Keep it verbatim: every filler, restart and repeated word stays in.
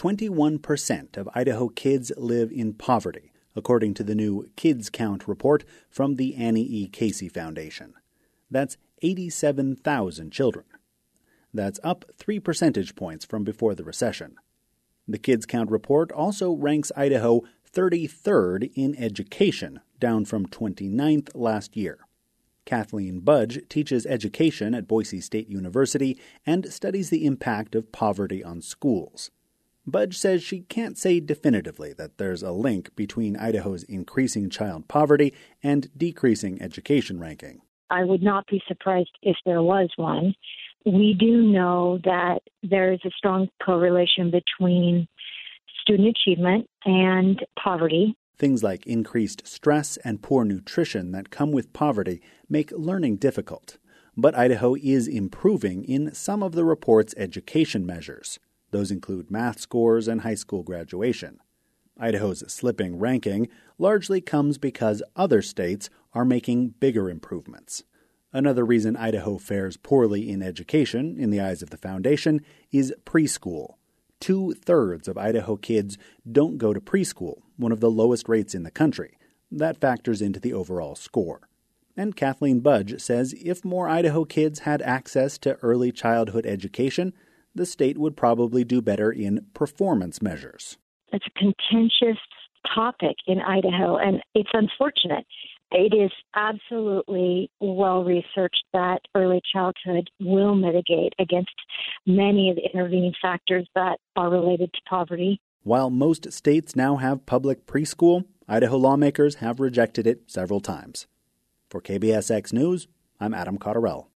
twenty-one percent of Idaho kids live in poverty, according to the new Kids Count report from the Annie E. Casey Foundation. That's eighty-seven thousand children. That's up three percentage points from before the recession. The Kids Count report also ranks Idaho thirty-third in education, down from twenty-ninth last year. Kathleen Budge teaches education at Boise State University and studies the impact of poverty on schools. Budge says she can't say definitively that there's a link between Idaho's increasing child poverty and decreasing education ranking. I would not be surprised if there was one. We do know that there is a strong correlation between student achievement and poverty. Things like increased stress and poor nutrition that come with poverty make learning difficult. But Idaho is improving in some of the report's education measures. Those include math scores and high school graduation. Idaho's slipping ranking largely comes because other states are making bigger improvements. Another reason Idaho fares poorly in education, in the eyes of the foundation, is preschool. Two-thirds of Idaho kids don't go to preschool, one of the lowest rates in the country. That factors into the overall score. And Kathleen Budge says if more Idaho kids had access to early childhood education, the state would probably do better in performance measures. It's a contentious topic in Idaho, and it's unfortunate. It is absolutely well-researched that early childhood will mitigate against many of the intervening factors that are related to poverty. While most states now have public preschool, Idaho lawmakers have rejected it several times. For K B S X News, I'm Adam Cotterell.